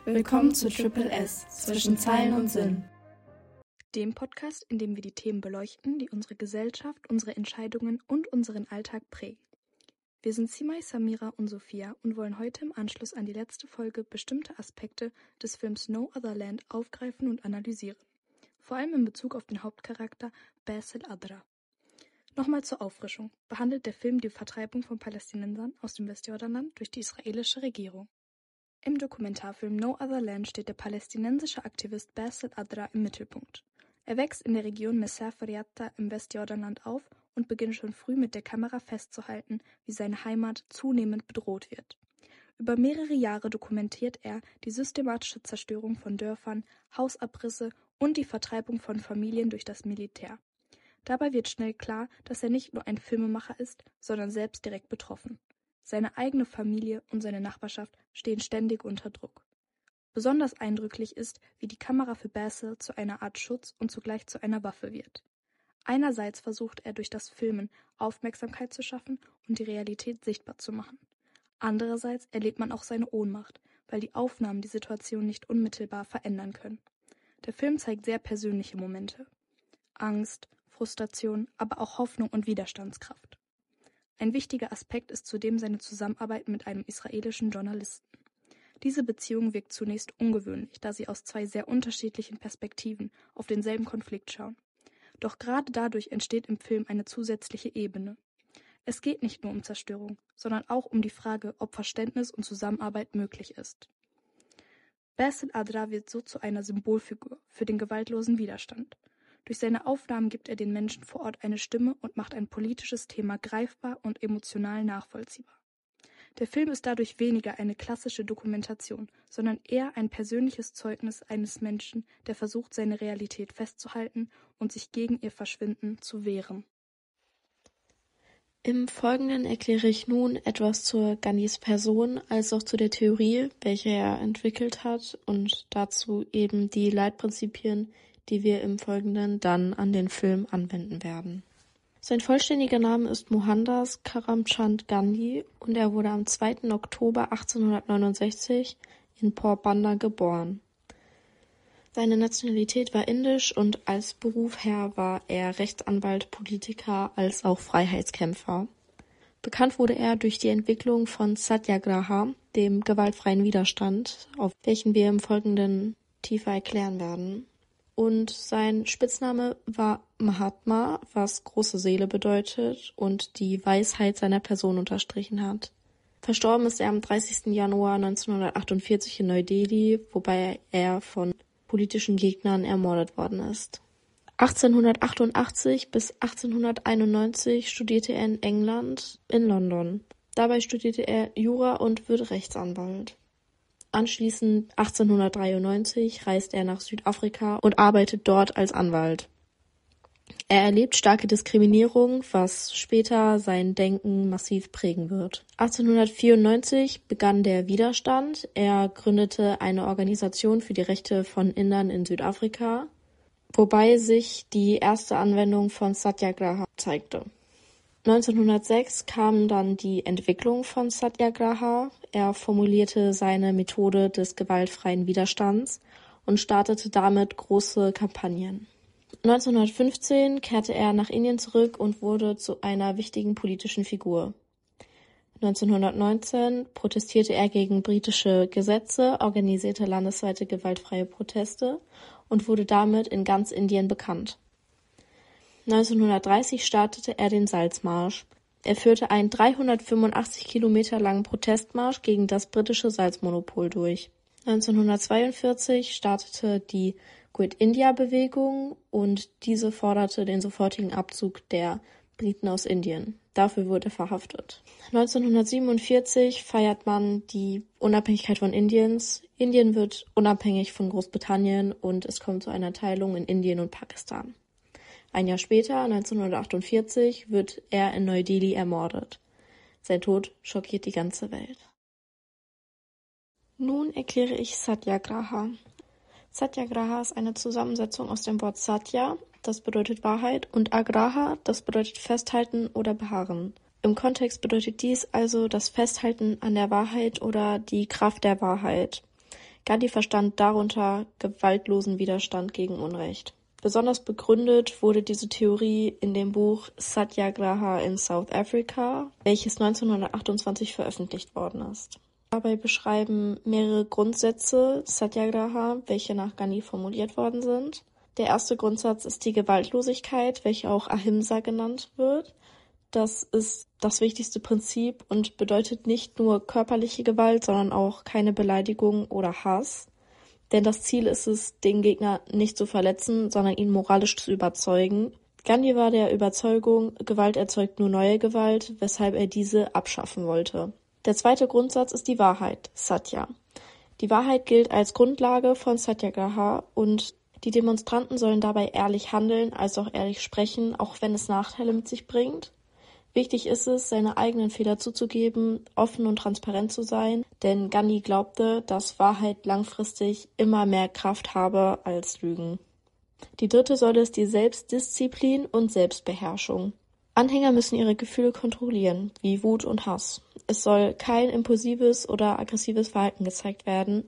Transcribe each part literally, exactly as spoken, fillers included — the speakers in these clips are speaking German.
Willkommen zu Triple S, zwischen Zeilen und Sinn. Dem Podcast, in dem wir die Themen beleuchten, die unsere Gesellschaft, unsere Entscheidungen und unseren Alltag prägen. Wir sind Simay, Samira und Sophia und wollen heute im Anschluss an die letzte Folge bestimmte Aspekte des Films No Other Land aufgreifen und analysieren. Vor allem in Bezug auf den Hauptcharakter Bassel Adra. Nochmal zur Auffrischung. Behandelt der Film die Vertreibung von Palästinensern aus dem Westjordanland durch die israelische Regierung. Im Dokumentarfilm No Other Land steht der palästinensische Aktivist Bassel Adra im Mittelpunkt. Er wächst in der Region Mesafer Yatta im Westjordanland auf und beginnt schon früh mit der Kamera festzuhalten, wie seine Heimat zunehmend bedroht wird. Über mehrere Jahre dokumentiert er die systematische Zerstörung von Dörfern, Hausabrisse und die Vertreibung von Familien durch das Militär. Dabei wird schnell klar, dass er nicht nur ein Filmemacher ist, sondern selbst direkt betroffen. Seine eigene Familie und seine Nachbarschaft stehen ständig unter Druck. Besonders eindrücklich ist, wie die Kamera für Bassel zu einer Art Schutz und zugleich zu einer Waffe wird. Einerseits versucht er durch das Filmen Aufmerksamkeit zu schaffen und die Realität sichtbar zu machen. Andererseits erlebt man auch seine Ohnmacht, weil die Aufnahmen die Situation nicht unmittelbar verändern können. Der Film zeigt sehr persönliche Momente. Angst, Frustration, aber auch Hoffnung und Widerstandskraft. Ein wichtiger Aspekt ist zudem seine Zusammenarbeit mit einem israelischen Journalisten. Diese Beziehung wirkt zunächst ungewöhnlich, da sie aus zwei sehr unterschiedlichen Perspektiven auf denselben Konflikt schauen. Doch gerade dadurch entsteht im Film eine zusätzliche Ebene. Es geht nicht nur um Zerstörung, sondern auch um die Frage, ob Verständnis und Zusammenarbeit möglich ist. Bassel Adra wird so zu einer Symbolfigur für den gewaltlosen Widerstand. Durch seine Aufnahmen gibt er den Menschen vor Ort eine Stimme und macht ein politisches Thema greifbar und emotional nachvollziehbar. Der Film ist dadurch weniger eine klassische Dokumentation, sondern eher ein persönliches Zeugnis eines Menschen, der versucht, seine Realität festzuhalten und sich gegen ihr Verschwinden zu wehren. Im Folgenden erkläre ich nun etwas zur Gandhis Person, als auch zu der Theorie, welche er entwickelt hat, und dazu eben die Leitprinzipien, die wir im Folgenden dann an den Film anwenden werden. Sein vollständiger Name ist Mohandas Karamchand Gandhi und er wurde am zweiten Oktober achtzehnhundertneunundsechzig in Porbandar geboren. Seine Nationalität war indisch und als Berufsherr war er Rechtsanwalt, Politiker als auch Freiheitskämpfer. Bekannt wurde er durch die Entwicklung von Satyagraha, dem gewaltfreien Widerstand, auf welchen wir im Folgenden tiefer erklären werden. Und sein Spitzname war Mahatma, was große Seele bedeutet und die Weisheit seiner Person unterstrichen hat. Verstorben ist er am dreißigsten Januar neunzehnhundertachtundvierzig in Neu-Delhi, wobei er von politischen Gegnern ermordet worden ist. achtzehnhundertachtundachtzig bis achtzehnhunderteinundneunzig studierte er in England, in London. Dabei studierte er Jura und wird Rechtsanwalt. Anschließend achtzehnhundertdreiundneunzig reist er nach Südafrika und arbeitet dort als Anwalt. Er erlebt starke Diskriminierung, was später sein Denken massiv prägen wird. achtzehnhundertvierundneunzig begann der Widerstand. Er gründete eine Organisation für die Rechte von Indern in Südafrika, wobei sich die erste Anwendung von Satyagraha zeigte. neunzehnhundertsechs kam dann die Entwicklung von Satyagraha. Er formulierte seine Methode des gewaltfreien Widerstands und startete damit große Kampagnen. neunzehnhundertfünfzehn kehrte er nach Indien zurück und wurde zu einer wichtigen politischen Figur. neunzehnhundertneunzehn protestierte er gegen britische Gesetze, organisierte landesweite gewaltfreie Proteste und wurde damit in ganz Indien bekannt. neunzehnhundertdreißig startete er den Salzmarsch. Er führte einen dreihundertfünfundachtzig Kilometer langen Protestmarsch gegen das britische Salzmonopol durch. neunzehnhundertzweiundvierzig startete die Quit India-Bewegung und diese forderte den sofortigen Abzug der Briten aus Indien. Dafür wurde er verhaftet. neunzehnhundertsiebenundvierzig feiert man die Unabhängigkeit von Indiens. Indien wird unabhängig von Großbritannien und es kommt zu einer Teilung in Indien und Pakistan. Ein Jahr später, neunzehnhundertachtundvierzig, wird er in Neu-Delhi ermordet. Sein Tod schockiert die ganze Welt. Nun erkläre ich Satyagraha. Satyagraha ist eine Zusammensetzung aus dem Wort Satya, das bedeutet Wahrheit, und Agraha, das bedeutet festhalten oder beharren. Im Kontext bedeutet dies also das Festhalten an der Wahrheit oder die Kraft der Wahrheit. Gandhi verstand darunter gewaltlosen Widerstand gegen Unrecht. Besonders begründet wurde diese Theorie in dem Buch Satyagraha in South Africa, welches neunzehnhundertachtundzwanzig veröffentlicht worden ist. Dabei beschreiben mehrere Grundsätze Satyagraha, welche nach Gandhi formuliert worden sind. Der erste Grundsatz ist die Gewaltlosigkeit, welche auch Ahimsa genannt wird. Das ist das wichtigste Prinzip und bedeutet nicht nur körperliche Gewalt, sondern auch keine Beleidigung oder Hass. Denn das Ziel ist es, den Gegner nicht zu verletzen, sondern ihn moralisch zu überzeugen. Gandhi war der Überzeugung, Gewalt erzeugt nur neue Gewalt, weshalb er diese abschaffen wollte. Der zweite Grundsatz ist die Wahrheit, Satya. Die Wahrheit gilt als Grundlage von Satyagraha und die Demonstranten sollen dabei ehrlich handeln, als auch ehrlich sprechen, auch wenn es Nachteile mit sich bringt. Wichtig ist es, seine eigenen Fehler zuzugeben, offen und transparent zu sein, denn Gandhi glaubte, dass Wahrheit langfristig immer mehr Kraft habe als Lügen. Die dritte Säule ist die Selbstdisziplin und Selbstbeherrschung. Anhänger müssen ihre Gefühle kontrollieren, wie Wut und Hass. Es soll kein impulsives oder aggressives Verhalten gezeigt werden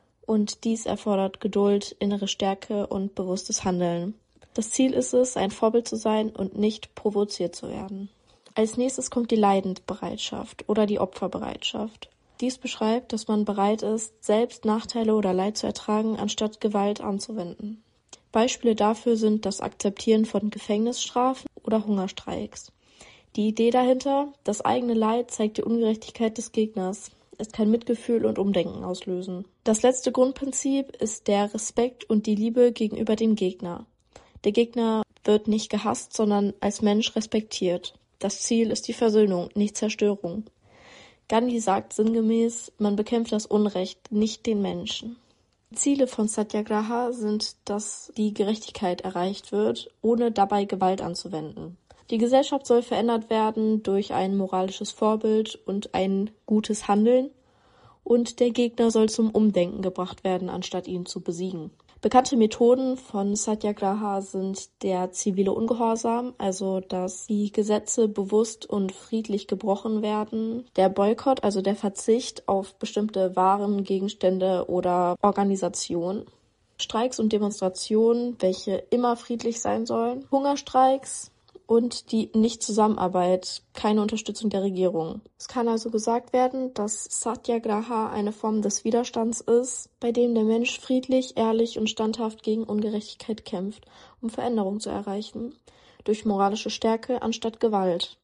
und dies erfordert Geduld, innere Stärke und bewusstes Handeln. Das Ziel ist es, ein Vorbild zu sein und nicht provoziert zu werden. Als nächstes kommt die Leidensbereitschaft oder die Opferbereitschaft. Dies beschreibt, dass man bereit ist, selbst Nachteile oder Leid zu ertragen, anstatt Gewalt anzuwenden. Beispiele dafür sind das Akzeptieren von Gefängnisstrafen oder Hungerstreiks. Die Idee dahinter, das eigene Leid zeigt die Ungerechtigkeit des Gegners. Es kann Mitgefühl und Umdenken auslösen. Das letzte Grundprinzip ist der Respekt und die Liebe gegenüber dem Gegner. Der Gegner wird nicht gehasst, sondern als Mensch respektiert. Das Ziel ist die Versöhnung, nicht Zerstörung. Gandhi sagt sinngemäß, man bekämpft das Unrecht, nicht den Menschen. Die Ziele von Satyagraha sind, dass die Gerechtigkeit erreicht wird, ohne dabei Gewalt anzuwenden. Die Gesellschaft soll verändert werden durch ein moralisches Vorbild und ein gutes Handeln und der Gegner soll zum Umdenken gebracht werden, anstatt ihn zu besiegen. Bekannte Methoden von Satyagraha sind der zivile Ungehorsam, also dass die Gesetze bewusst und friedlich gebrochen werden, der Boykott, also der Verzicht auf bestimmte Waren, Gegenstände oder Organisationen, Streiks und Demonstrationen, welche immer friedlich sein sollen, Hungerstreiks und die Nichtzusammenarbeit, keine Unterstützung der Regierung. Es kann also gesagt werden, dass Satyagraha eine Form des Widerstands ist, bei dem der Mensch friedlich, ehrlich und standhaft gegen Ungerechtigkeit kämpft, um Veränderung zu erreichen, durch moralische Stärke anstatt Gewalt.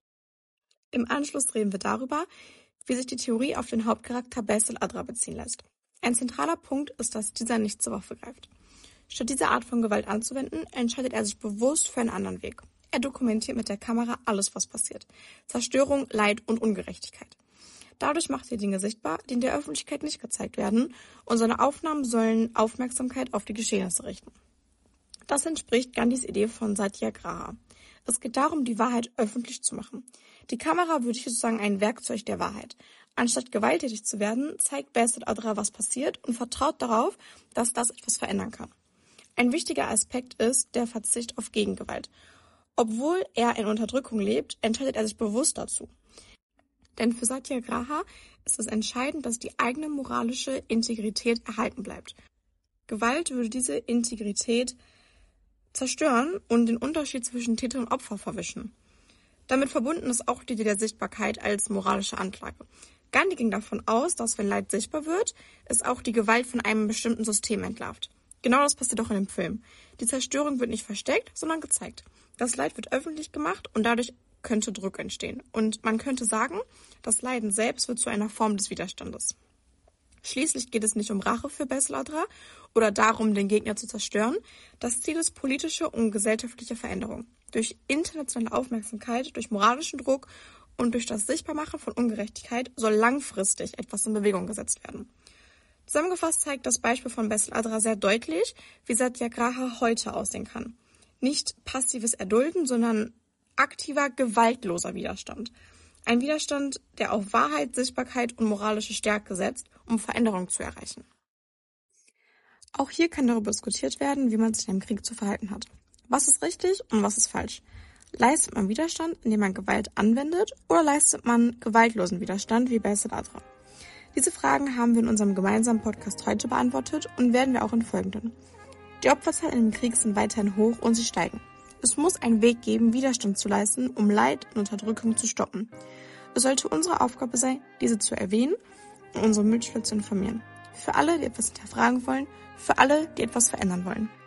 Im Anschluss reden wir darüber, wie sich die Theorie auf den Hauptcharakter Basil-Adra beziehen lässt. Ein zentraler Punkt ist, dass dieser nicht zur Waffe greift. Statt diese Art von Gewalt anzuwenden, entscheidet er sich bewusst für einen anderen Weg. Er dokumentiert mit der Kamera alles, was passiert. Zerstörung, Leid und Ungerechtigkeit. Dadurch macht er Dinge sichtbar, die in der Öffentlichkeit nicht gezeigt werden, und seine Aufnahmen sollen Aufmerksamkeit auf die Geschehnisse richten. Das entspricht Gandhis Idee von Satyagraha. Es geht darum, die Wahrheit öffentlich zu machen. Die Kamera wird hier sozusagen ein Werkzeug der Wahrheit. Anstatt gewalttätig zu werden, zeigt Basil-Adra, was passiert und vertraut darauf, dass das etwas verändern kann. Ein wichtiger Aspekt ist der Verzicht auf Gegengewalt. Obwohl er in Unterdrückung lebt, entscheidet er sich bewusst dazu. Denn für Satyagraha ist es entscheidend, dass die eigene moralische Integrität erhalten bleibt. Gewalt würde diese Integrität zerstören und den Unterschied zwischen Täter und Opfer verwischen. Damit verbunden ist auch die Idee der Sichtbarkeit als moralische Anklage. Gandhi ging davon aus, dass wenn Leid sichtbar wird, es auch die Gewalt von einem bestimmten System entlarvt. Genau das passiert auch in dem Film. Die Zerstörung wird nicht versteckt, sondern gezeigt. Das Leid wird öffentlich gemacht und dadurch könnte Druck entstehen. Und man könnte sagen, das Leiden selbst wird zu einer Form des Widerstandes. Schließlich geht es nicht um Rache für Basil-Adra oder darum, den Gegner zu zerstören. Das Ziel ist politische und gesellschaftliche Veränderung. Durch internationale Aufmerksamkeit, durch moralischen Druck und durch das Sichtbarmachen von Ungerechtigkeit soll langfristig etwas in Bewegung gesetzt werden. Zusammengefasst zeigt das Beispiel von Basil-Adra sehr deutlich, wie Satyagraha heute aussehen kann. Nicht passives Erdulden, sondern aktiver, gewaltloser Widerstand. Ein Widerstand, der auf Wahrheit, Sichtbarkeit und moralische Stärke setzt, um Veränderung zu erreichen. Auch hier kann darüber diskutiert werden, wie man sich in einem Krieg zu verhalten hat. Was ist richtig und was ist falsch? Leistet man Widerstand, indem man Gewalt anwendet, oder leistet man gewaltlosen Widerstand wie Basil-Adra? Diese Fragen haben wir in unserem gemeinsamen Podcast heute beantwortet und werden wir auch in folgenden. Die Opferzahlen im Krieg sind weiterhin hoch und sie steigen. Es muss einen Weg geben, Widerstand zu leisten, um Leid und Unterdrückung zu stoppen. Es sollte unsere Aufgabe sein, diese zu erwähnen und unsere Mitschüler zu informieren. Für alle, die etwas hinterfragen wollen, für alle, die etwas verändern wollen.